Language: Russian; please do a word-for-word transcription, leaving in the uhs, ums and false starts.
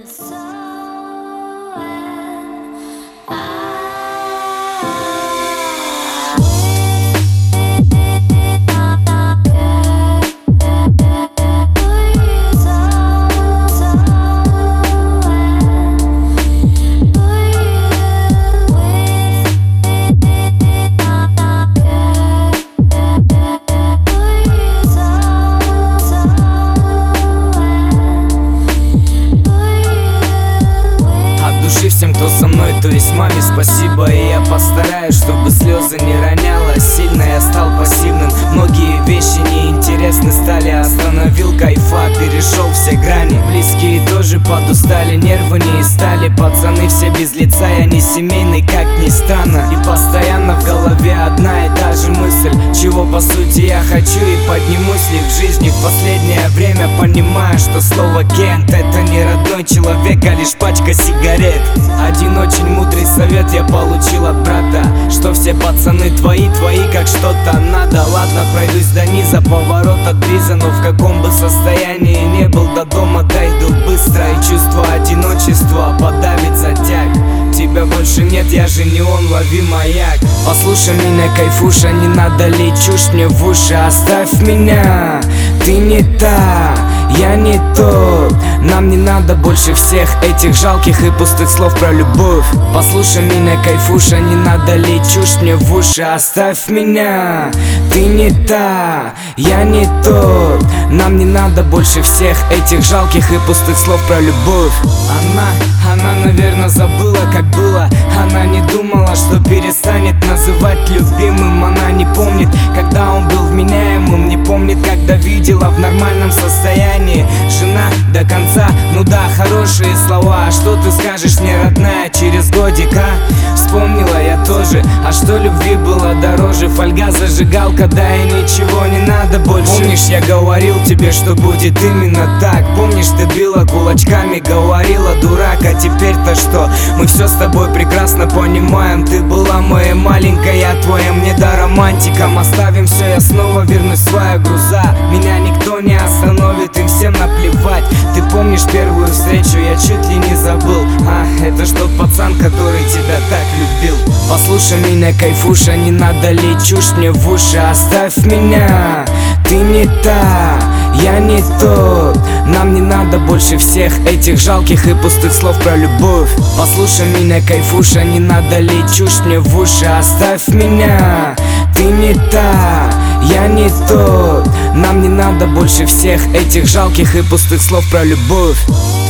Всем, кто со мной, то есть маме спасибо. И я постараюсь, чтобы слезы не роняла сильно. Я стал пассивным, многие вещи неинтересны стали. Остановил кайфа, перешел все грани. Близкие тоже подустали, нервы не стали. Пацаны все без лица, я не семейный, как ни странно. И постоянно в голове одна и та же мысль, чего по сути я хочу и поднимусь ли в жизни. В последнее время понимаю, что слово кент — это не родной человек, а лишь пачка сигарет. Один очень мудрый совет я получил от брата, что все пацаны твои, твои как что-то надо. Ладно, пройдусь до низа, поворот от бриза, но в каком бы состоянии не был, до дома дойду быстро. И чувство одиночества подавит затяг. Тебя больше нет, я же не он, лови маяк. Послушай меня, кайфуша, не надо лить чушь мне в уши. Оставь меня, ты не та, я не тот. Нам не надо больше всех этих жалких и пустых слов про любовь. Послушай меня, кайфуша, не надо лить чушь мне в уши. Оставь меня, ты не та, я не тот. Нам не надо больше всех этих жалких и пустых слов про любовь. Она, она, наверное, забыла, как было. Она не думала, что перестанет называть любимым. Она не помнит, когда он был вменяемым. Не помнит, когда видела в нормальном состоянии. Жена до конца, ну да, хорошие слова. А что ты скажешь мне, родная, через годик, а? Вспомнила я тоже, а что любви было дороже? Фольга, зажигалка, да и ничего не надо больше. Помнишь, я говорил тебе, что будет именно так? Помнишь, ты била кулачками, говорила, дурак, а теперь-то что? Мы все с тобой прекрасно понимаем. Ты была моей маленькой, я твоим недоромантиком. Оставим все, я снова вернусь в свои груза. Меня никто не остановит, им всем наплевать. Ты помнишь первую встречу, я чуть ли не забыл. А, это ж тот пацан, который тебя так любил. Послушай меня, кайфуша, не надо лить чушь мне в уши. Оставь меня, ты не та, я не тот. Нам не надо больше всех этих жалких и пустых слов про любовь. Послушай меня, кайфуша, не надо лить чушь мне в уши. Оставь меня, ты не та, я не тот. Нам не надо больше всех этих жалких и пустых слов про любовь.